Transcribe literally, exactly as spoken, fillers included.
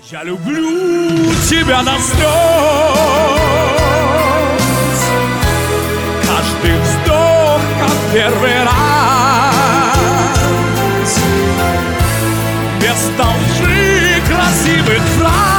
Я люблю тебя до слез. Каждый вздох, как первый раз, без лжи красивых фраз.